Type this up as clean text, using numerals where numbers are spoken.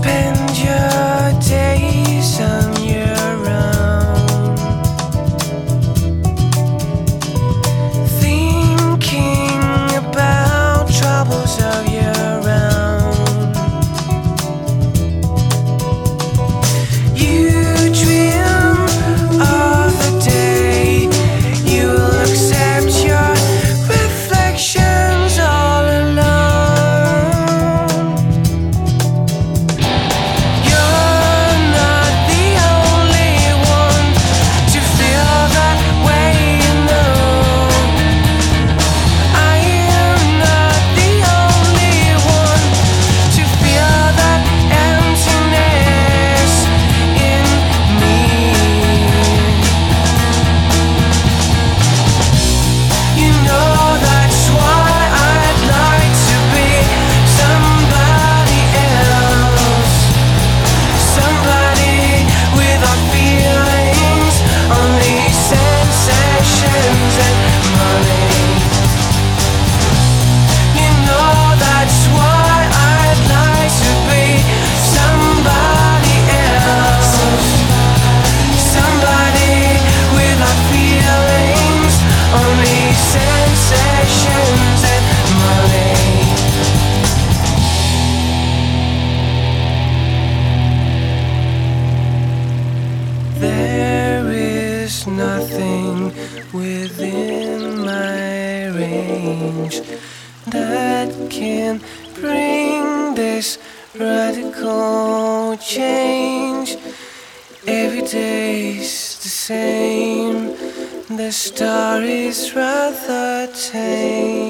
spend your days on your own, thinking about troubles of your own. You dream of the day you'll accept your reflections all alone. You're not the only one to feel that way, you know. I am not the only one to feel that emptiness in me. You know that's why I'd like to be somebody else, somebody without feelings, only sensations and money. You know that's why I'd like to be somebody else, somebody without feelings, only sensations and money. There is nothing within my range that can bring this radical change. Every day's the same, the story's rather tame.